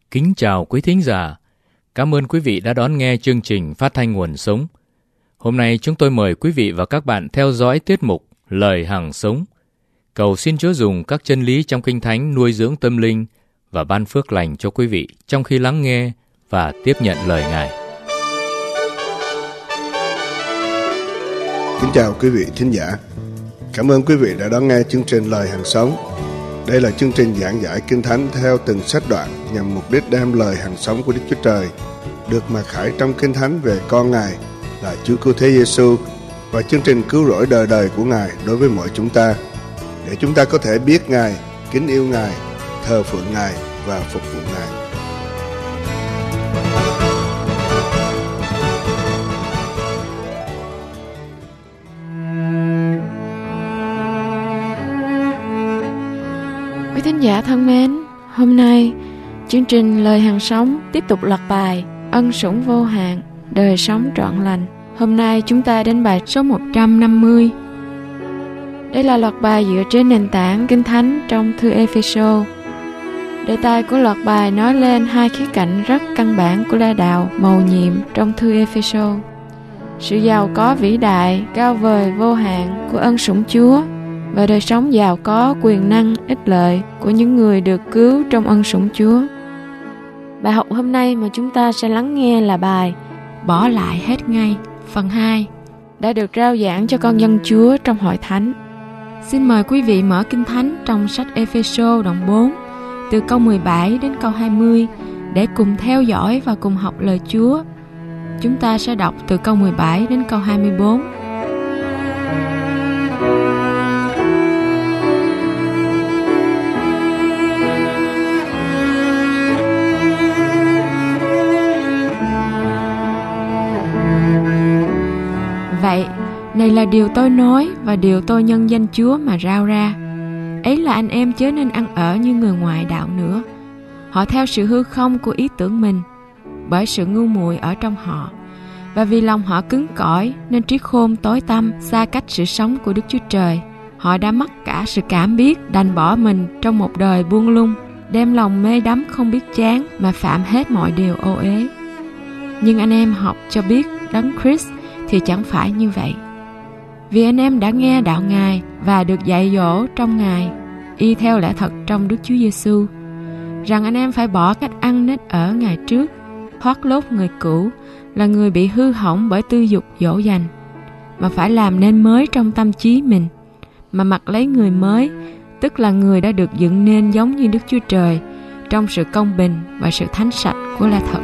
Kính chào quý thính giả. Cảm ơn quý vị đã đón nghe chương trình Phát thanh Nguồn Sống. Hôm nay chúng tôi mời quý vị và các bạn theo dõi tiết mục Lời Hằng Sống. Cầu xin Chúa dùng các chân lý trong Kinh Thánh nuôi dưỡng tâm linh và ban phước lành cho quý vị trong khi lắng nghe và tiếp nhận lời Ngài. Kính chào quý vị thính giả. Cảm ơn quý vị đã đón nghe chương trình Lời Hằng Sống. Đây là chương trình giảng giải Kinh Thánh theo từng sách đoạn nhằm mục đích đem lời hằng sống của Đức Chúa Trời được mặc khải trong Kinh Thánh về con Ngài là Chúa Cứu Thế Giêsu và chương trình cứu rỗi đời đời của Ngài đối với mọi chúng ta, để chúng ta có thể biết Ngài, kính yêu Ngài, thờ phượng Ngài và phục vụ Ngài. Quý thính giả thân mến, hôm nay chương trình Lời Hằng Sống tiếp tục loạt bài Ân Sủng Vô Hạn, Đời Sống Trọn Lành. Hôm nay chúng ta đến bài số 150. Đây là loạt bài dựa trên nền tảng Kinh Thánh trong thư Ê-phê-sô. Đề tài của loạt bài nói lên hai khía cạnh rất căn bản của la đạo mầu nhiệm trong thư Ê-phê-sô: sự giàu có vĩ đại, cao vời, vô hạn của ân sủng Chúa và đời sống giàu có, quyền năng, ích lợi của những người được cứu trong ân sủng Chúa. Bài học hôm nay mà chúng ta sẽ lắng nghe là bài Bỏ lại hết ngay, phần 2, đã được rao giảng cho con dân Chúa trong hội thánh. Xin mời quý vị mở Kinh Thánh trong sách Ê-phê-sô đoạn 4, từ câu 17 đến câu 20, để cùng theo dõi và cùng học lời Chúa. Chúng ta sẽ đọc từ câu 17 đến câu 24. Vậy, này là điều tôi nói và điều tôi nhân danh Chúa mà rao ra. Ấy là anh em chớ nên ăn ở như người ngoại đạo nữa. Họ theo sự hư không của ý tưởng mình, bởi sự ngu muội ở trong họ. Và vì lòng họ cứng cỏi nên trí khôn tối tăm, xa cách sự sống của Đức Chúa Trời. Họ đã mất cả sự cảm biết, đành bỏ mình trong một đời buông lung, đem lòng mê đắm không biết chán mà phạm hết mọi điều ô uế. Nhưng anh em học cho biết Đấng Christ thì chẳng phải như vậy. Vì anh em đã nghe đạo Ngài và được dạy dỗ trong Ngài, y theo lẽ thật trong Đức Chúa Giêsu, rằng anh em phải bỏ cách ăn nết ở ngày trước, thoát lốt người cũ là người bị hư hỏng bởi tư dục dỗ dành, mà phải làm nên mới trong tâm trí mình, mà mặc lấy người mới, tức là người đã được dựng nên giống như Đức Chúa Trời trong sự công bình và sự thánh sạch của lẽ thật.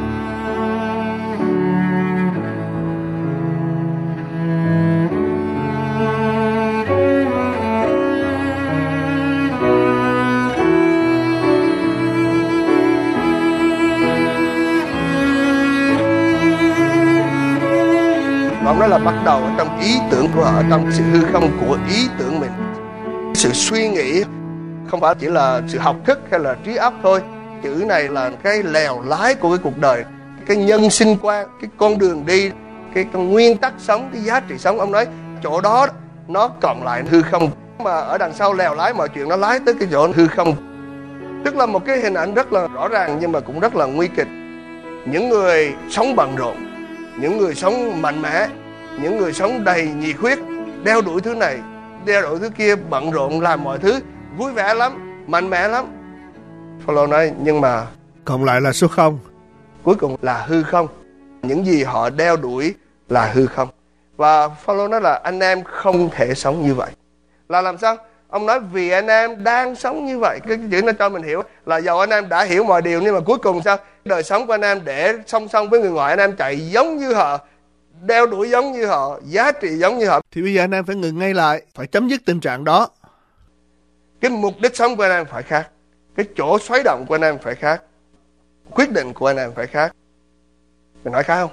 Ông nói là bắt đầu ở trong ý tưởng của họ, trong sự hư không của ý tưởng mình. Sự suy nghĩ không phải chỉ là sự học thức hay là trí óc thôi. Chữ này là cái lèo lái của cái cuộc đời, cái nhân sinh quan, cái con đường đi, cái nguyên tắc sống, cái giá trị sống. Ông nói chỗ đó nó còn lại hư không, mà ở đằng sau lèo lái mọi chuyện nó lái tới cái chỗ hư không. Tức là một cái hình ảnh rất là rõ ràng nhưng mà cũng rất là nguy kịch. Những người sống bận rộn, những người sống mạnh mẽ, những người sống đầy nhiệt huyết, đeo đuổi thứ này, đeo đuổi thứ kia, bận rộn làm mọi thứ, vui vẻ lắm, mạnh mẽ lắm. Phaolô nói nhưng mà Còn lại là số không. Cuối cùng là hư không. Những gì họ đeo đuổi là hư không. Và Phaolô nói là anh em không thể sống như vậy. Là làm sao? Ông nói vì anh em đang sống như vậy. Cái chữ nó cho mình hiểu là dầu anh em đã hiểu mọi điều, nhưng mà cuối cùng sao? Đời sống của anh em để song song với người ngoài, anh em chạy giống như họ, đeo đuổi giống như họ, giá trị giống như họ. Thì bây giờ anh em phải ngừng ngay lại, phải chấm dứt tình trạng đó. Cái mục đích sống của anh em phải khác, cái chỗ xoáy động của anh em phải khác, quyết định của anh em phải khác. Mình nói khác không?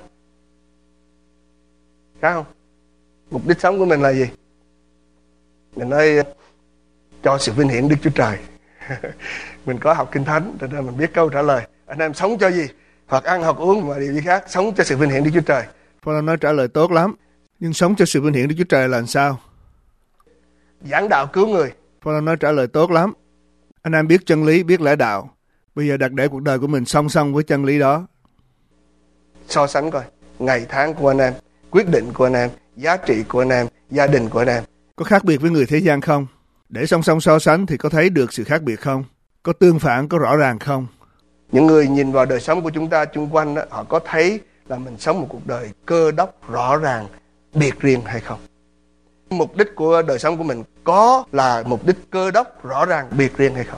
Khác không? Mục đích sống của mình là gì? Mình nói cho sự vinh hiển Đức Chúa Trời. Mình có học Kinh Thánh, cho nên mình biết câu trả lời. Anh em sống cho gì? Hoặc ăn hoặc uống mà điều gì khác, sống cho sự vinh hiển Đức Chúa Trời. Phaolô nói trả lời tốt lắm. Nhưng sống cho sự vinh hiển Đức Chúa Trời là làm sao? Giảng đạo cứu người. Phaolô nói trả lời tốt lắm. Anh em biết chân lý, biết lẽ đạo, Bây giờ đặt để cuộc đời của mình song song với chân lý đó. So sánh coi, ngày tháng của anh em, quyết định của anh em, giá trị của anh em, gia đình của anh em. Có khác biệt với người thế gian không? Để song song so sánh thì có thấy được sự khác biệt không? Có tương phản, có rõ ràng không? Những người nhìn vào đời sống của chúng ta chung quanh đó, họ có thấy là mình sống một cuộc đời cơ đốc rõ ràng, biệt riêng hay không? Mục đích của đời sống của mình có là mục đích cơ đốc rõ ràng, biệt riêng hay không?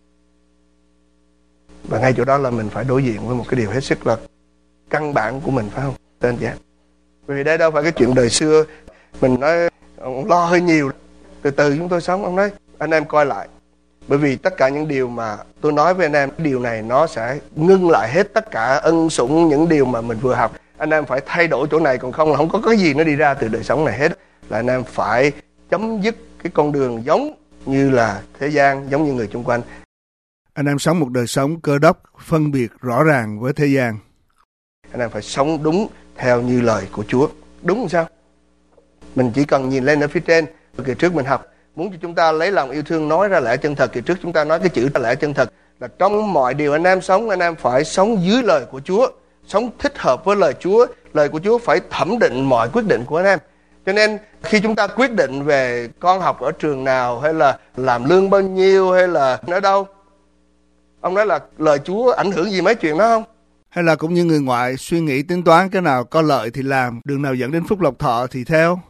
Và ngay chỗ đó là mình phải đối diện với một cái điều hết sức là căn bản của mình, phải không? Đơn giản. Vì đây đâu phải cái chuyện đời xưa. Mình nói ông lo hơi nhiều. Từ từ chúng tôi sống. Ông nói anh em coi lại. Bởi vì tất cả những điều mà tôi nói với anh em, điều này nó sẽ ngưng lại hết tất cả ân sủng những điều mà mình vừa học. Anh em phải thay đổi chỗ này, còn không là không có cái gì nó đi ra từ đời sống này hết. Là anh em phải chấm dứt cái con đường giống như là thế gian, giống như người chung quanh. Anh em sống một đời sống cơ đốc, phân biệt rõ ràng với thế gian. Anh em phải sống đúng theo như lời của Chúa. Đúng làm sao? Mình chỉ cần nhìn lên ở phía trên. Kỳ trước mình học, muốn cho chúng ta lấy lòng yêu thương nói ra lẽ chân thật. Kỳ trước chúng ta nói cái chữ lẽ chân thật là trong mọi điều anh em sống, anh em phải sống dưới lời của Chúa, sống thích hợp với lời Chúa. Lời của Chúa phải thẩm định mọi quyết định của anh em. Cho nên khi chúng ta quyết định về con học ở trường nào, hay là làm lương bao nhiêu, hay là ở đâu, ông nói là lời Chúa ảnh hưởng gì mấy chuyện đó không? Hay là cũng như người ngoại suy nghĩ tính toán cái nào có lợi thì làm, đường nào dẫn đến phúc lộc thọ thì theo.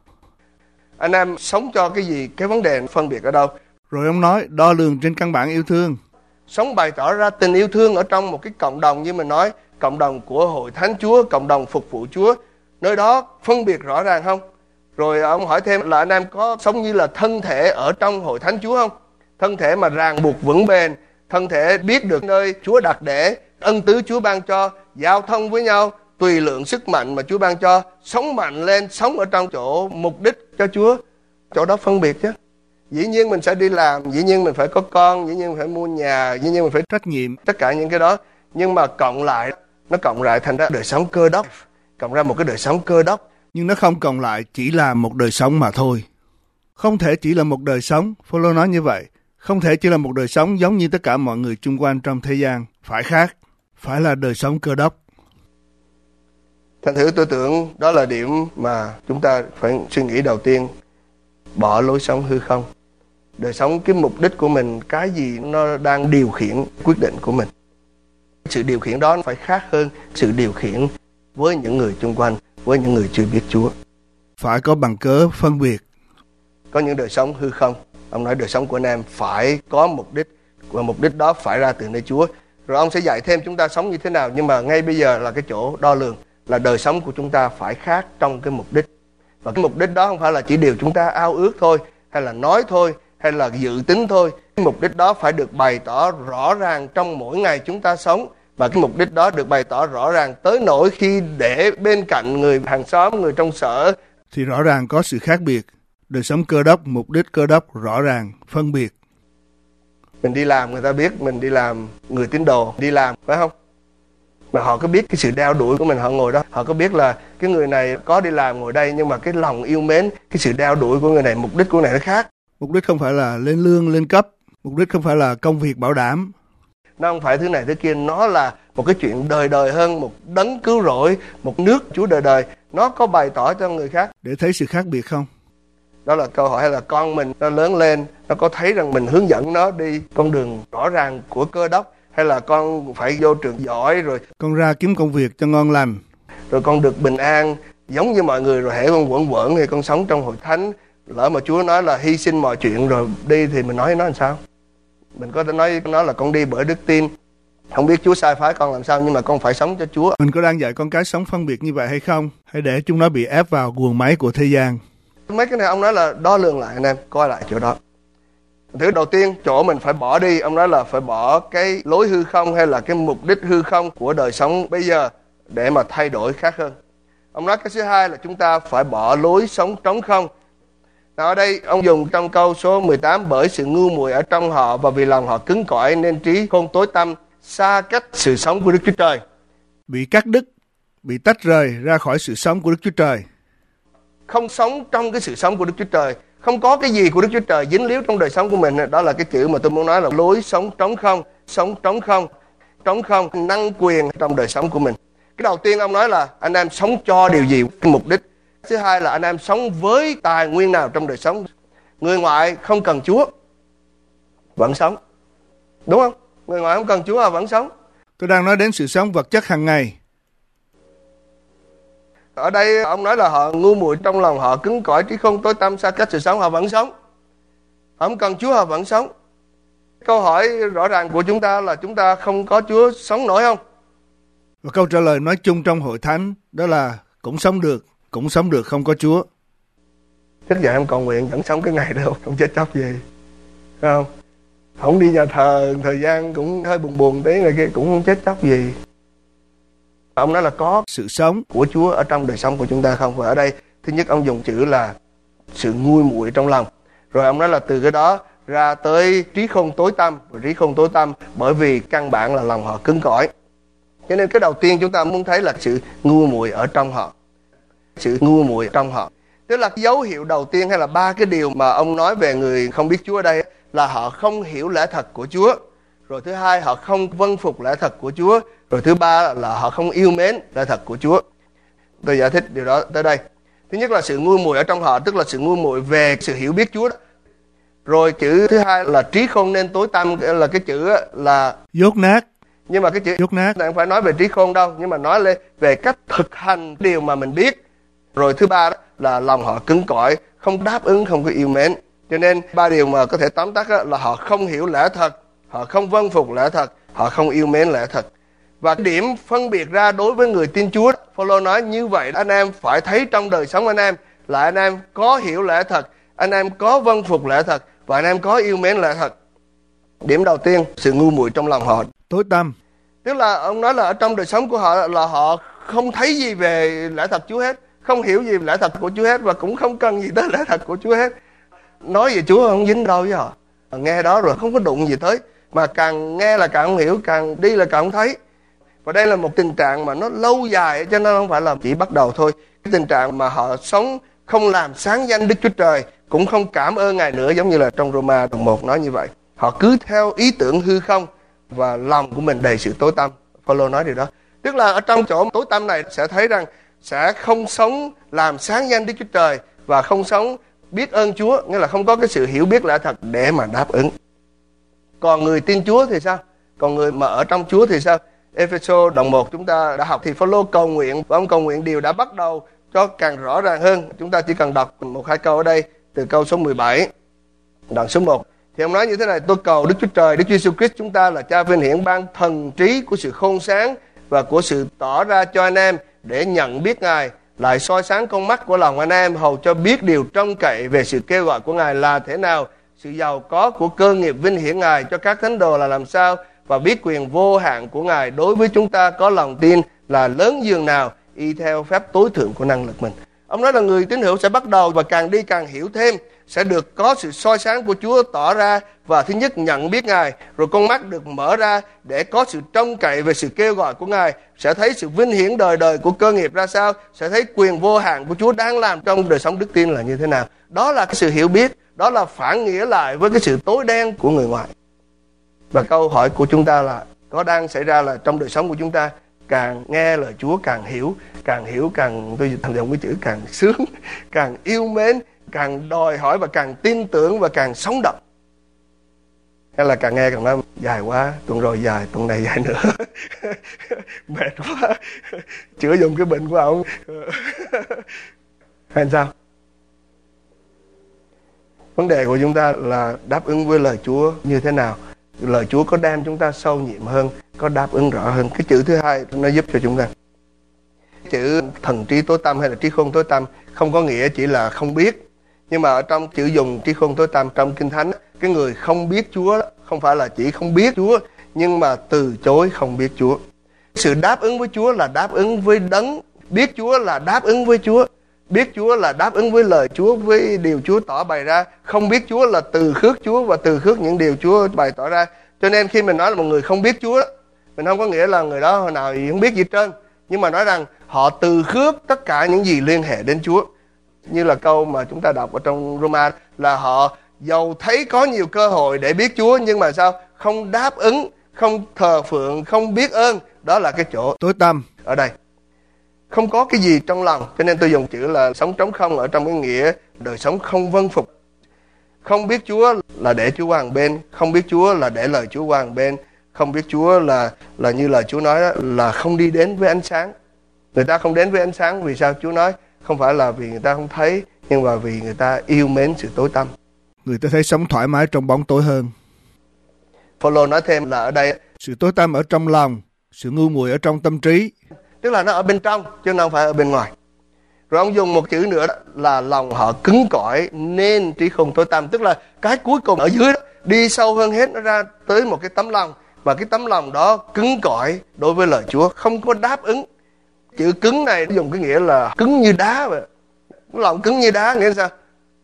Anh em sống cho cái gì? Cái vấn đề phân biệt ở đâu? Rồi ông nói đo lường trên căn bản yêu thương. Sống bày tỏ ra tình yêu thương ở trong một cái cộng đồng, như mình nói, cộng đồng của hội thánh Chúa, cộng đồng phục vụ Chúa. Nơi đó phân biệt rõ ràng không? Rồi ông hỏi thêm là anh em có sống như là thân thể ở trong hội thánh Chúa không? Thân thể mà ràng buộc vững bền, thân thể biết được nơi Chúa đặt để, ân tứ Chúa ban cho, giao thông với nhau, tùy lượng sức mạnh mà Chúa ban cho, sống mạnh lên, sống ở trong chỗ mục đích cho Chúa. Chỗ đó phân biệt chứ. Dĩ nhiên mình sẽ đi làm, dĩ nhiên mình phải có con, dĩ nhiên mình phải mua nhà, dĩ nhiên mình phải trách nhiệm, tất cả những cái đó. Nhưng mà cộng lại, nó cộng lại thành ra đời sống cơ đốc, cộng ra một cái đời sống cơ đốc. Nhưng nó không cộng lại chỉ là một đời sống mà thôi. Không thể chỉ là một đời sống, Phaolô nói như vậy. Không thể chỉ là một đời sống giống như tất cả mọi người chung quanh trong thế gian. Phải khác, phải là đời sống cơ đốc. Thành thử tôi tưởng đó là điểm mà chúng ta phải suy nghĩ đầu tiên. Bỏ lối sống hư không. Đời sống, cái mục đích của mình, cái gì nó đang điều khiển quyết định của mình. Sự điều khiển đó phải khác hơn sự điều khiển với những người chung quanh, với những người chưa biết Chúa. Phải có bằng cớ phân biệt. Có những đời sống hư không. Ông nói đời sống của anh em phải có mục đích, và mục đích đó phải ra từ nơi Chúa. Rồi ông sẽ dạy thêm chúng ta sống như thế nào. Nhưng mà ngay bây giờ là cái chỗ đo lường, là đời sống của chúng ta phải khác trong cái mục đích. Và cái mục đích đó không phải là chỉ điều chúng ta ao ước thôi, hay là nói thôi, hay là dự tính thôi. Cái mục đích đó phải được bày tỏ rõ ràng trong mỗi ngày chúng ta sống. Và cái mục đích đó được bày tỏ rõ ràng tới nỗi khi để bên cạnh người hàng xóm, người trong sở, thì rõ ràng có sự khác biệt. Đời sống cơ đốc, mục đích cơ đốc rõ ràng, phân biệt. Mình đi làm người ta biết mình đi làm, người tín đồ đi làm, phải không? Mà họ có biết cái sự đeo đuổi của mình, họ ngồi đó. Họ có biết là cái người này có đi làm ngồi đây, nhưng mà cái lòng yêu mến, cái sự đeo đuổi của người này, mục đích của người này nó khác. Mục đích không phải là lên lương, lên cấp. Mục đích không phải là công việc bảo đảm. Nó không phải thứ này thứ kia, nó là một cái chuyện đời đời hơn, một đấng cứu rỗi, một nước Chúa đời đời. Nó có bày tỏ cho người khác. Để thấy sự khác biệt không? Đó là câu hỏi, hay là con mình nó lớn lên, nó có thấy rằng mình hướng dẫn nó đi con đường rõ ràng của cơ đốc, hay là con phải vô trường giỏi rồi con ra kiếm công việc cho ngon lành, rồi con được bình an giống như mọi người, rồi hễ con quẩn thì con sống trong hội thánh. Lỡ mà Chúa nói là hy sinh mọi chuyện rồi đi thì mình nói nó làm sao? Mình có thể nói nó là con đi bởi đức tin, không biết Chúa sai phái con làm sao, nhưng mà con phải sống cho Chúa. Mình có đang dạy con cái sống phân biệt như vậy hay không? Hay để chúng nó bị ép vào guồng máy của thế gian? Mấy cái này ông nói là đo lường lại anh em, coi lại chỗ đó. Thứ đầu tiên, chỗ mình phải bỏ đi, ông nói là phải bỏ cái lối hư không hay là cái mục đích hư không của đời sống bây giờ để mà thay đổi khác hơn. Ông nói cái thứ hai là chúng ta phải bỏ lối sống trống không. Nào ở đây ông dùng trong câu số 18, bởi sự ngu muội ở trong họ và vì lòng họ cứng cỏi nên trí khôn tối tăm, xa cách sự sống của Đức Chúa Trời. Bị cắt đứt, bị tách rời ra khỏi sự sống của Đức Chúa Trời. Không sống trong cái sự sống của Đức Chúa Trời, không có cái gì của Đức Chúa Trời dính líu trong đời sống của mình. Đó là cái chữ mà tôi muốn nói là lối sống trống không. sống trống không, năng quyền trong đời sống của mình. Cái đầu tiên ông nói là anh em sống cho điều gì, cái mục đích. Thứ hai là anh em sống với tài nguyên nào trong đời sống. Người ngoại không cần Chúa, vẫn sống. Đúng không? Người ngoại không cần Chúa mà vẫn sống. Tôi đang nói đến sự sống vật chất hàng ngày. Ở đây ông nói là họ ngu muội trong lòng, họ cứng cỏi, trí khôn tối tăm, xa cách sự sống, họ vẫn sống. Họ không cần Chúa, họ vẫn sống. Câu hỏi rõ ràng của chúng ta là chúng ta không có Chúa sống nổi không? Và câu trả lời nói chung trong hội thánh đó là cũng sống được không có Chúa. Thế giờ em cầu nguyện vẫn sống cái ngày đâu, không chết chóc gì. Phải không? Không đi nhà thờ thời gian cũng hơi buồn tí, người kia cũng không chết chóc gì. Ông nói là có sự sống của Chúa ở trong đời sống của chúng ta không? Và ở đây thứ nhất ông dùng chữ là sự ngu muội trong lòng. Rồi ông nói là từ cái đó ra tới trí khôn tối tăm. Và trí khôn tối tăm bởi vì căn bản là lòng họ cứng cỏi. Cho nên cái đầu tiên chúng ta muốn thấy là sự ngu muội ở trong họ. Sự ngu muội trong họ. Tức là cái dấu hiệu đầu tiên hay là ba cái điều mà ông nói về người không biết Chúa ở đây là họ không hiểu lẽ thật của Chúa. Rồi thứ hai, họ không vâng phục lẽ thật của Chúa. Rồi thứ ba là họ không yêu mến lẽ thật của Chúa. Tôi giải thích điều đó tới đây. Thứ nhất là sự ngu muội ở trong họ, tức là sự ngu muội về sự hiểu biết Chúa đó. Rồi chữ thứ hai là trí khôn nên tối tăm, là cái chữ là dốt nát. Nhưng mà cái chữ dốt nát không phải nói về trí khôn đâu, nhưng mà nói lên về cách thực hành điều mà mình biết. Rồi thứ ba đó là lòng họ cứng cỏi, không đáp ứng, không có yêu mến. Cho nên ba điều mà có thể tóm tắt là họ không hiểu lẽ thật, họ không vâng phục lẽ thật, họ không yêu mến lẽ thật. Và điểm phân biệt ra đối với người tin Chúa, Phaolô nói như vậy anh em phải thấy trong đời sống anh em là anh em có hiểu lẽ thật, anh em có vâng phục lẽ thật và anh em có yêu mến lẽ thật. Điểm đầu tiên, sự ngu muội trong lòng họ tối tăm. Tức là ông nói là ở trong đời sống của họ là họ không thấy gì về lẽ thật Chúa hết, không hiểu gì về lẽ thật của Chúa hết và cũng không cần gì tới lẽ thật của Chúa hết. Nói về Chúa không dính đâu với họ. Nghe đó rồi không có đụng gì tới, mà càng nghe là càng không hiểu, càng đi là càng không thấy. Và đây là một tình trạng mà nó lâu dài, cho nên không phải là chỉ bắt đầu thôi. Cái tình trạng mà họ sống không làm sáng danh Đức Chúa Trời, cũng không cảm ơn Ngài nữa, giống như là trong Roma đoạn 1 nói như vậy. Họ cứ theo ý tưởng hư không và lòng của mình đầy sự tối tăm. Phaolô nói điều đó. Tức là ở trong chỗ tối tăm này sẽ thấy rằng sẽ không sống làm sáng danh Đức Chúa Trời và không sống biết ơn Chúa, nghĩa là không có cái sự hiểu biết lẽ thật để mà đáp ứng. Còn người tin Chúa thì sao? Còn người mà ở trong Chúa thì sao? Ê-phê-sô đoạn 1 chúng ta đã học thì Phaolô cầu nguyện, và ông cầu nguyện điều đã bắt đầu cho càng rõ ràng hơn. Chúng ta chỉ cần đọc một hai câu ở đây, từ câu số 17 đoạn số 1. Thì ông nói như thế này: tôi cầu Đức Chúa Trời, Đức Chúa Giêsu Christ chúng ta là Cha vinh hiển ban thần trí của sự khôn sáng và của sự tỏ ra cho anh em để nhận biết Ngài, lại soi sáng con mắt của lòng anh em, hầu cho biết điều trông cậy về sự kêu gọi của Ngài là thế nào, sự giàu có của cơ nghiệp vinh hiển Ngài cho các thánh đồ là làm sao, và biết quyền vô hạn của Ngài đối với chúng ta có lòng tin là lớn dường nào, y theo phép tối thượng của năng lực mình. Ông nói là người tín hữu sẽ bắt đầu và càng đi càng hiểu thêm, sẽ được có sự soi sáng của Chúa tỏ ra, và thứ nhất nhận biết Ngài, rồi con mắt được mở ra để có sự trông cậy về sự kêu gọi của Ngài, sẽ thấy sự vinh hiển đời đời của cơ nghiệp ra sao, sẽ thấy quyền vô hạn của Chúa đang làm trong đời sống đức tin là như thế nào. Đó là cái sự hiểu biết, đó là phản nghĩa lại với cái sự tối đen của người ngoài. Và câu hỏi của chúng ta là có đang xảy ra là trong đời sống của chúng ta càng nghe lời Chúa càng hiểu, tôi thành dùng cái chữ càng sướng, càng yêu mến, càng đòi hỏi và càng tin tưởng và càng sống động, hay là càng nghe càng nói dài quá, tuần rồi dài, tuần này dài nữa mệt quá, chữa dùng cái bệnh của ông hay sao? Vấn đề của chúng ta là đáp ứng với lời Chúa như thế nào. Lời Chúa có đem chúng ta sâu nhiệm hơn, có đáp ứng rõ hơn. Cái chữ thứ hai nó giúp cho chúng ta. Chữ thần trí tối tăm hay là trí khôn tối tăm không có nghĩa chỉ là không biết. Nhưng mà ở trong chữ dùng trí khôn tối tăm trong Kinh Thánh, cái người không biết Chúa không phải là chỉ không biết Chúa, nhưng mà từ chối không biết Chúa. Sự đáp ứng với Chúa là đáp ứng với đấng, biết Chúa là đáp ứng với Chúa, biết Chúa là đáp ứng với lời Chúa, với điều Chúa tỏ bày ra. Không biết Chúa là từ khước Chúa và từ khước những điều Chúa bày tỏ ra. Cho nên khi mình nói là một người không biết Chúa, mình không có nghĩa là người đó hồi nào gì không biết gì trơn, nhưng mà nói rằng họ từ khước tất cả những gì liên hệ đến Chúa. Như là câu mà chúng ta đọc ở trong Roma là họ dầu thấy có nhiều cơ hội để biết Chúa, nhưng mà sao? Không đáp ứng, không thờ phượng, không biết ơn. Đó là cái chỗ tối tăm ở đây. Không có cái gì trong lòng, cho nên tôi dùng chữ là sống trống không ở trong cái nghĩa đời sống không vâng phục. Không biết Chúa là để Chúa qua một bên, không biết Chúa là để lời Chúa qua một bên, không biết Chúa là như lời Chúa nói đó, là không đi đến với ánh sáng. Người ta không đến với ánh sáng vì sao? Chúa nói không phải là vì người ta không thấy, nhưng mà vì người ta yêu mến sự tối tăm. người ta thấy sống thoải mái trong bóng tối hơn. Phaolô nói thêm là ở đây Sự tối tăm ở trong lòng, sự ngu muội ở trong tâm trí. tức là nó ở bên trong chứ không phải ở bên ngoài. Rồi ông dùng một chữ nữa là lòng họ cứng cỏi nên trí khôn tối tăm, tức là cái cuối cùng ở dưới đó, đi sâu hơn hết, nó ra tới một cái tấm lòng, và cái tấm lòng đó cứng cỏi đối với lời Chúa, không có đáp ứng. Chữ cứng này dùng cái nghĩa là cứng như đá vậy. Lòng cứng như đá nghĩa sao?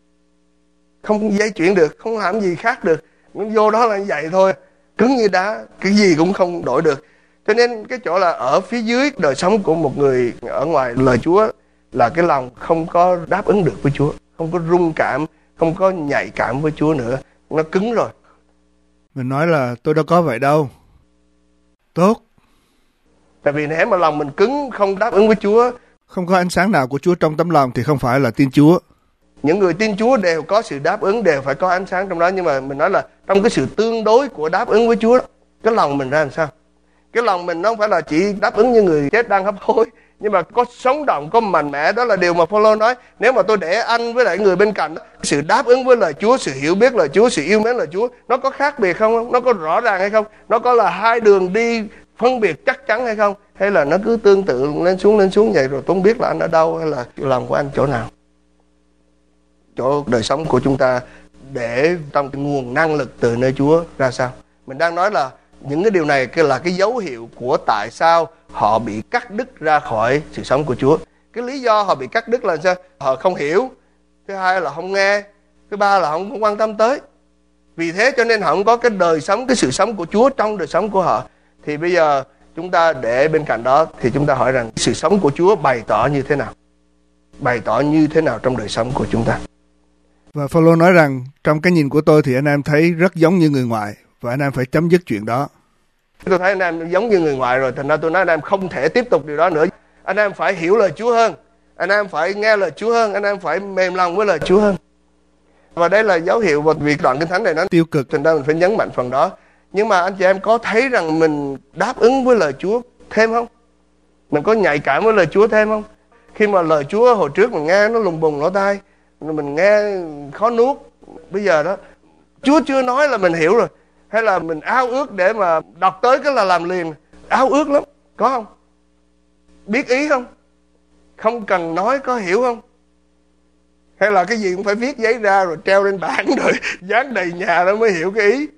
Không dây chuyển được, không làm gì khác được, nó vô đó là như vậy thôi, cứng như đá, cái gì cũng không đổi được. Cho nên cái chỗ là ở phía dưới đời sống của một người ở ngoài lời Chúa là cái lòng không có đáp ứng được với Chúa, không có rung cảm, không có nhạy cảm với Chúa nữa, nó cứng rồi. Mình nói là tôi đâu có vậy đâu. Tốt. Tại vì nếu mà lòng mình cứng, không đáp ứng với Chúa, Không có ánh sáng nào của Chúa trong tấm lòng thì không phải là tin Chúa. những người tin Chúa đều có sự đáp ứng, đều phải có ánh sáng trong đó. Nhưng mà mình nói là trong cái sự tương đối của đáp ứng với Chúa đó, cái lòng mình ra làm sao? Cái lòng mình nó không phải là chỉ đáp ứng như người chết đang hấp hối, nhưng mà có sống động, có mạnh mẽ. Đó là điều mà Phaolô nói. Nếu mà tôi để anh với lại người bên cạnh đó, sự đáp ứng với lời Chúa, sự hiểu biết lời Chúa, sự yêu mến lời Chúa, nó có khác biệt không? Nó có rõ ràng hay không? Nó có là hai đường đi phân biệt chắc chắn hay không? Hay là nó cứ tương tự lên xuống vậy, rồi tôi không biết là anh ở đâu, hay là lòng của anh chỗ nào? Chỗ đời sống của chúng ta để trong cái nguồn năng lực từ nơi Chúa ra sao? Mình đang nói là những cái điều này là cái dấu hiệu của tại sao họ bị cắt đứt ra khỏi sự sống của Chúa. Cái lý do họ bị cắt đứt là sao? Họ không hiểu. Thứ hai là không nghe. Thứ ba là không quan tâm tới. Vì thế cho nên họ không có cái đời sống, cái sự sống của Chúa trong đời sống của họ. Thì bây giờ chúng ta để bên cạnh đó thì chúng ta hỏi rằng sự sống của Chúa bày tỏ như thế nào? Bày tỏ như thế nào trong đời sống của chúng ta? Và Phaolô nói rằng trong cái nhìn của tôi thì anh em thấy rất giống như người ngoại, và anh em phải chấm dứt chuyện đó. Tôi thấy anh em giống như người ngoại rồi, thành ra tôi nói anh em không thể tiếp tục điều đó nữa. Anh em phải hiểu lời Chúa hơn, anh em phải nghe lời Chúa hơn, anh em phải mềm lòng với lời Chúa hơn. Và đây là dấu hiệu, và việc đoạn Kinh Thánh này nó Tiêu cực. thành ra mình phải nhấn mạnh phần đó. Nhưng mà anh chị em có thấy rằng mình đáp ứng với lời Chúa thêm không? Mình có nhạy cảm với lời Chúa thêm không? Khi mà lời Chúa hồi trước mình nghe nó lùng bùng lỗ tai, mình nghe khó nuốt. Bây giờ đó Chúa chưa nói là mình hiểu rồi, hay là mình ao ước để mà đọc tới cái là làm liền. Ao ước lắm, có không? Biết ý không? Không cần nói, có hiểu không? Hay là cái gì cũng phải viết giấy ra rồi treo lên bảng rồi dán đầy nhà đó mới hiểu cái ý?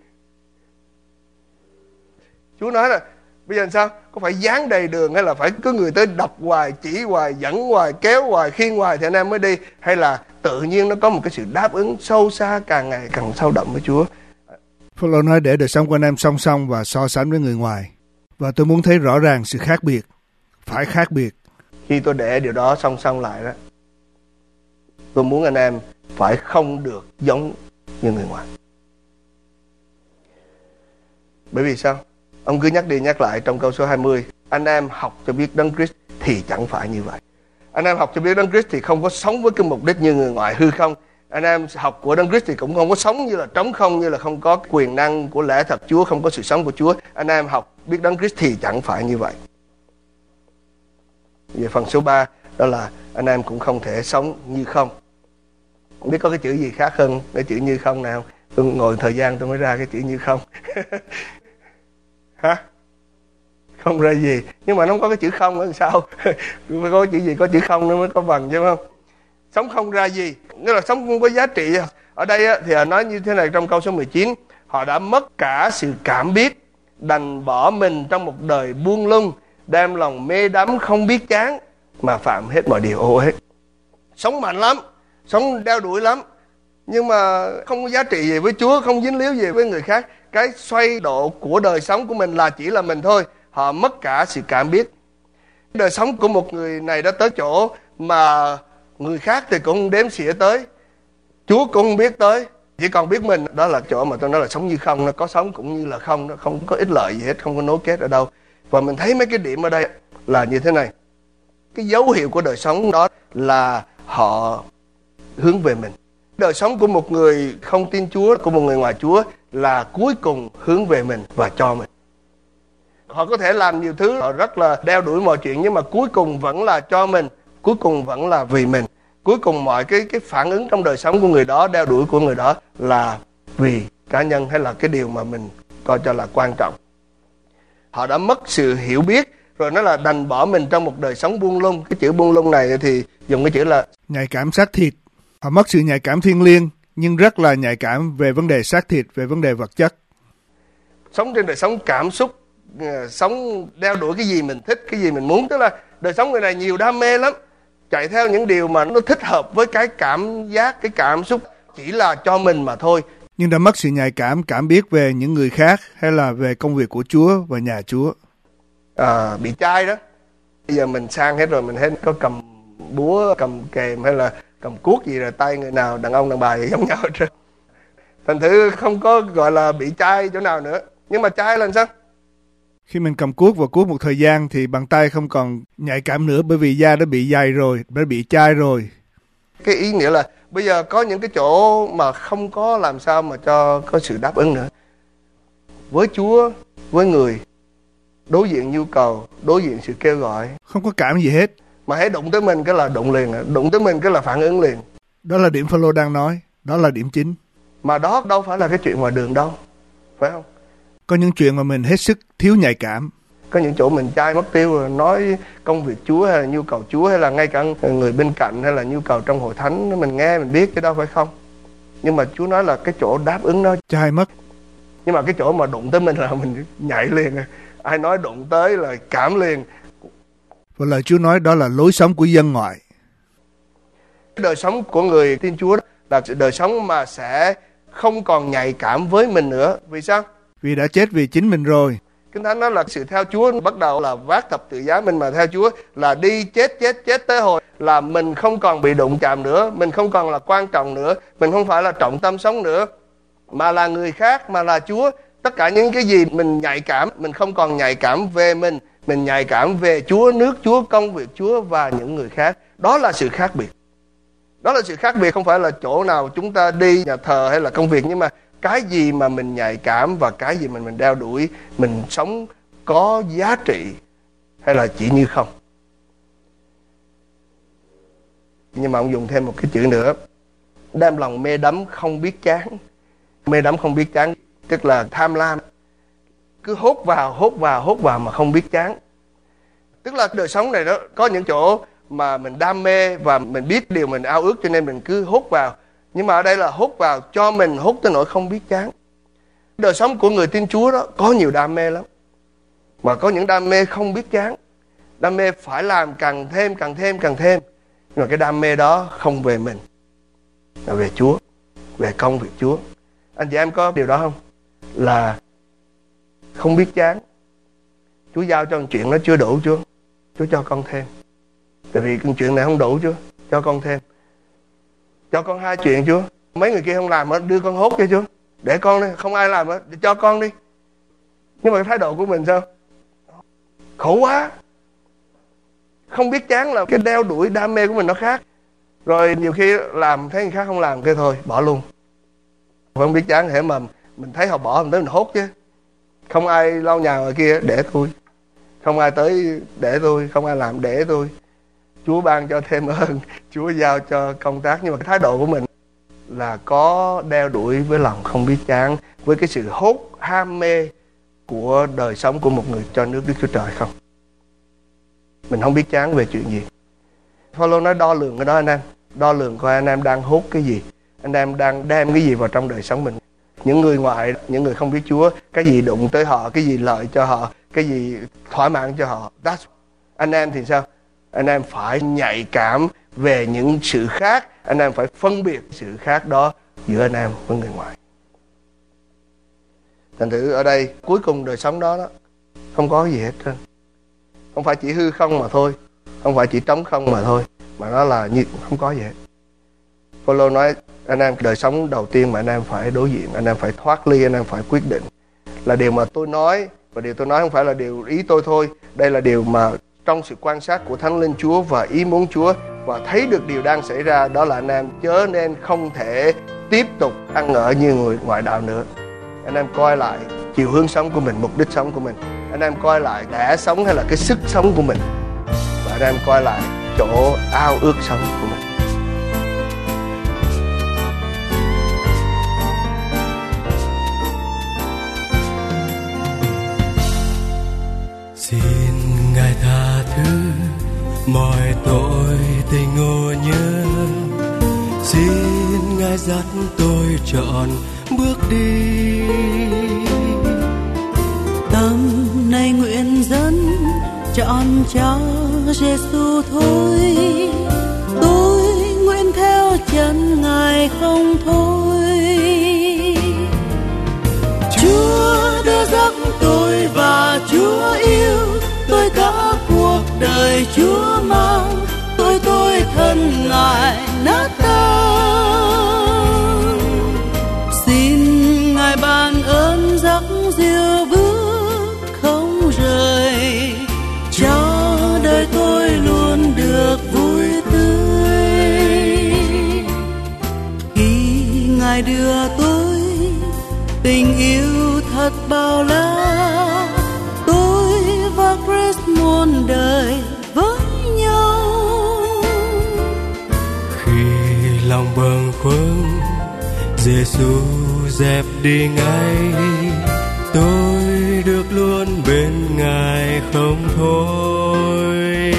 Chúa nói là bây giờ làm sao? Có phải dán đầy đường, hay là phải cứ người tới đọc hoài, chỉ hoài, dẫn hoài, kéo hoài, khiêng hoài thì anh em mới đi? Hay là tự nhiên nó có một cái sự đáp ứng sâu xa, càng ngày càng sâu đậm với Chúa? Phaolô nói để đời sống của anh em song song và so sánh với người ngoài. Và tôi muốn thấy rõ ràng sự khác biệt. Phải khác biệt. Khi tôi để điều đó song song lại đó, tôi muốn anh em phải không được giống như người ngoài. Bởi vì sao? Ông cứ nhắc đi nhắc lại trong câu số 20. Anh em học cho biết Đấng Christ thì chẳng phải như vậy. Anh em học cho biết Đấng Christ thì không có sống với cái mục đích như người ngoài hư không. Anh em học của Đấng Christ thì cũng không có sống như là trống không, như là không có quyền năng của lẽ thật Chúa, không có sự sống của Chúa. Anh em học biết Đấng Christ thì chẳng phải như vậy. Về phần số 3, đó là anh em cũng không thể sống như không. Không biết có cái chữ gì khác hơn cái chữ như không nào? Tôi ngồi thời gian tôi mới ra cái chữ như không. Hả? Không ra gì. Nhưng mà nó không có cái chữ không nữa làm sao? Phải có chữ gì có chữ không nữa mới có bằng chứ không? Sống không ra gì, nghĩa là sống không có giá trị. Ở đây thì nói như thế này trong câu số 19. Họ đã mất cả sự cảm biết, đành bỏ mình trong một đời buông lung, đem lòng mê đắm không biết chán, mà phạm hết mọi điều ô uế. Sống mạnh lắm, sống đeo đuổi lắm, nhưng mà không có giá trị gì với Chúa, không dính líu gì với người khác. Cái xoay độ của đời sống của mình là chỉ là mình thôi. Họ mất cả sự cảm biết. Đời sống của một người này đã tới chỗ mà người khác thì cũng không đếm xỉa tới, Chúa cũng không biết tới, Chỉ còn biết mình, đó là chỗ mà tôi nói là sống như không, nó có sống cũng như là không, nó không có ích lợi gì hết, không có nối kết ở đâu. Và mình thấy mấy cái điểm ở đây là như thế này. Cái dấu hiệu của đời sống đó là họ hướng về mình. Đời sống của một người không tin Chúa, của một người ngoài Chúa là cuối cùng hướng về mình và cho mình. Họ có thể làm nhiều thứ, họ rất là đeo đuổi mọi chuyện, nhưng mà cuối cùng vẫn là cho mình, cuối cùng vẫn là vì mình. Cuối cùng mọi cái phản ứng trong đời sống của người đó, đeo đuổi của người đó là vì cá nhân hay là cái điều mà mình coi cho là quan trọng. Họ đã mất sự hiểu biết, rồi nó là đành bỏ mình trong một đời sống buông lung. Cái chữ buông lung này thì dùng cái chữ là nhạy cảm xác thịt. Họ mất sự nhạy cảm thiêng liêng, nhưng rất là nhạy cảm về vấn đề xác thịt, về vấn đề vật chất. Sống trên đời sống cảm xúc, sống đeo đuổi cái gì mình thích, cái gì mình muốn. Tức là đời sống người này nhiều đam mê lắm, chạy theo những điều mà nó thích hợp với cái cảm giác, cái cảm xúc chỉ là cho mình mà thôi. Nhưng đã mất sự nhạy cảm biết về những người khác hay là về công việc của Chúa và nhà Chúa. Bị chai đó. Bây giờ mình sang hết rồi, mình hết có cầm búa, cầm kềm hay là cầm cuốc gì rồi, tay người nào đàn ông đàn bà thì giống nhau hết trơn. Thành thử không có gọi là bị chai chỗ nào nữa. Nhưng mà chai là sao? Khi mình cầm cuốc và cuốc một thời gian thì bàn tay không còn nhạy cảm nữa, bởi vì da đã bị dày rồi, đã bị chai rồi. Cái ý nghĩa là bây giờ có những cái chỗ mà không có làm sao mà cho có sự đáp ứng nữa. Với Chúa, với người, đối diện nhu cầu, đối diện sự kêu gọi, không có cảm gì hết. Mà hãy đụng tới mình cái là đụng liền, đụng tới mình cái là phản ứng liền. Đó là điểm Phaolô đang nói, đó là điểm chính. Mà đó đâu phải là cái chuyện ngoài đường đâu, phải không? Có những chuyện mà mình hết sức thiếu nhạy cảm. Có những chỗ mình chai mất tiêu rồi, nói công việc Chúa hay là nhu cầu Chúa hay là ngay cả người bên cạnh hay là nhu cầu trong hội thánh, mình nghe mình biết cái đó phải không? Nhưng mà Chúa nói là cái chỗ đáp ứng nó chai mất. Nhưng mà cái chỗ mà đụng tới mình là mình nhảy liền. Ai nói đụng tới là cảm liền. Và lời Chúa nói đó là lối sống của dân ngoại. Đời sống của người tin Chúa là đời sống mà sẽ không còn nhạy cảm với mình nữa. Vì sao? Vì đã chết vì chính mình rồi. Kinh Thánh nói là sự theo Chúa bắt đầu là vác thập tự giá mình mà theo Chúa, là đi chết tới hồi là mình không còn bị đụng chạm nữa, mình không còn là quan trọng nữa, mình không phải là trọng tâm sống nữa, mà là người khác, mà là Chúa. Tất cả những cái gì mình nhạy cảm, mình không còn nhạy cảm về mình nhạy cảm về Chúa, nước Chúa, công việc Chúa và những người khác. Đó là sự khác biệt. Đó là sự khác biệt, không phải là chỗ nào chúng ta đi, nhà thờ hay là công việc, nhưng mà cái gì mà mình nhạy cảm và cái gì mình đeo đuổi, mình sống có giá trị hay là chỉ như không. Nhưng mà ông dùng thêm một cái chữ nữa, đem lòng mê đắm không biết chán. Mê đắm không biết chán tức là tham lam, cứ hốt vào mà không biết chán. Tức là đời sống này đó, có những chỗ mà mình đam mê và mình biết điều mình ao ước cho nên mình cứ hốt vào. Nhưng mà ở đây là hốt vào cho mình, hốt tới nỗi không biết chán. Đời sống của người tin Chúa đó có nhiều đam mê lắm, mà có những đam mê không biết chán. Đam mê phải làm càng thêm. Nhưng mà cái đam mê đó không về mình, là về Chúa, về công việc Chúa. Anh chị em có điều đó không? Là không biết chán. Chúa giao cho một chuyện nó chưa đủ, Chúa cho con thêm. Tại vì cái chuyện này không đủ, Chúa cho con thêm. Cho con 2 chuyện, Chúa. Mấy người kia không làm, đưa con hốt cho Chúa. Để con đi, không ai làm, cho con đi. Nhưng mà cái thái độ của mình sao? Khổ quá. Không biết chán là cái đeo đuổi đam mê của mình nó khác. Rồi nhiều khi làm thấy người khác không làm, cái thôi bỏ luôn. Không biết chán để mà mình thấy họ bỏ mình tới mình hốt chứ. Không ai lau nhà ngoài kia, để tôi. Không ai tới, để tôi. Không ai làm, để tôi. Chúa ban cho thêm ơn, Chúa giao cho công tác. Nhưng mà cái thái độ của mình là có đeo đuổi với lòng không biết chán, với cái sự hốt ham mê của đời sống của một người cho nước Đức Chúa Trời không? Mình không biết chán về chuyện gì. Phaolô nói đo lường cái đó anh em. Đo lường coi anh em đang hốt cái gì, anh em đang đem cái gì vào trong đời sống mình. Những người ngoại, những người không biết Chúa, cái gì đụng tới họ, cái gì lợi cho họ, cái gì thỏa mãn cho họ. Anh em thì sao? Anh em phải nhạy cảm về những sự khác. Anh em phải phân biệt sự khác đó giữa anh em với người ngoài. Thành thử ở đây cuối cùng đời sống đó không có gì hết trơn. Không phải chỉ hư không mà thôi, không phải chỉ trống không mà thôi, mà nó là như không có gì hết. Phaolô nói Anh em, đời sống đầu tiên mà anh em phải đối diện, anh em phải thoát ly, anh em phải quyết định. Là điều mà tôi nói, và điều tôi nói không phải là điều ý tôi thôi. Đây là điều mà trong sự quan sát của Thánh Linh Chúa và ý muốn Chúa, và thấy được điều đang xảy ra, đó là anh em chớ nên không thể tiếp tục ăn ở như người ngoại đạo nữa. Anh em coi lại chiều hướng sống của mình, mục đích sống của mình. Anh em coi lại đã sống hay là cái sức sống của mình, và anh em coi lại chỗ ao ước sống của mình. Xin Ngài tha thứ mọi tội tình ngộ nhớ, xin Ngài dắt tôi chọn bước đi. Tâm này nguyện dẫn chọn cho Giêsu thôi, tôi nguyện theo chân Ngài không thôi. Chúa đưa dắt tôi và Chúa yêu tôi, cả cuộc đời Chúa mang tôi thân Ngài nát tan. Xin Ngài ban ơn dắt dìu bước không rời, cho đời tôi luôn được vui tươi. Khi Ngài đưa tôi tình yêu thật bao la, tôi và Christ muôn đời với nhau. Khi lòng bâng khuâng, Giêsu dẹp đi ngay, tôi được luôn bên Ngài không thôi.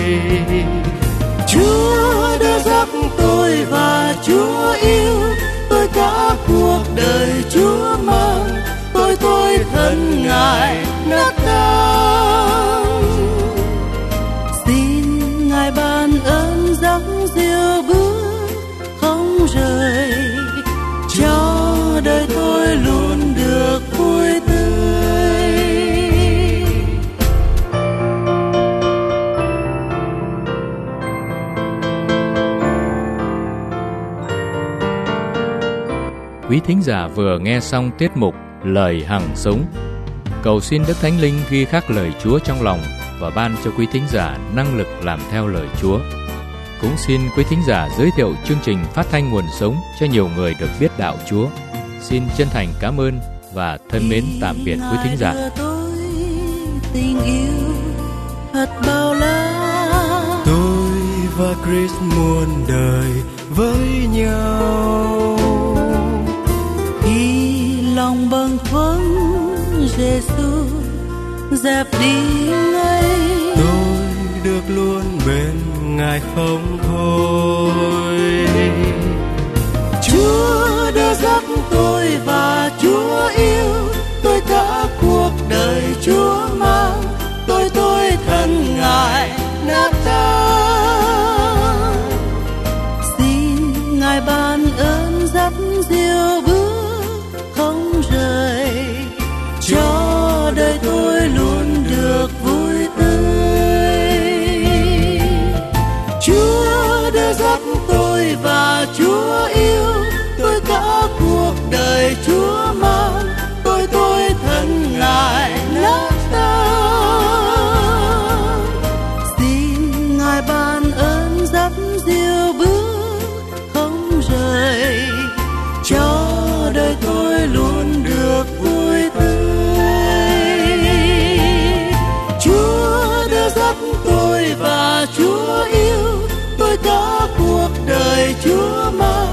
Chúa đã dắt tôi và Chúa yêu tôi, cả cuộc đời Chúa mang tôi thân Ngài nát tan. Xin Ngài ban ơn dắt dìu bước không rời, cho đời tôi luôn được vui tươi. Quý thính giả vừa nghe xong tiết mục Lời Hằng Sống. Cầu xin Đức Thánh Linh ghi khắc lời Chúa trong lòng và ban cho quý thính giả năng lực làm theo lời Chúa. Cũng xin quý thính giả giới thiệu chương trình phát thanh Nguồn Sống cho nhiều người được biết đạo Chúa. Xin chân thành cảm ơn và thân mến tạm biệt quý thính giả. Tình yêu thật bao la, Tôi và Christ muôn đời với nhau. Khi lòng bâng khuâng, Giêsu dẹp đi ngay, Tôi được luôn bên Ngài không thôi. Chúa đã dắt tôi và Chúa yêu tôi, cả cuộc đời Chúa mang tôi thân Ngài nát tan. Xin Ngài ban ơn dắt dìu bước không rời, cho đời tôi luôn được vui tươi. Chúa đã dắt tôi và Chúa yêu tôi, cả cuộc đời Chúa mang tôi thân Ngài nát tan. Xin Ngài ban ơn dắt dìu bước không rời, cho đời tôi luôn được vui tươi. Chúa đã dắt tôi và Chúa yêu tôi, cả cuộc đời Chúa mang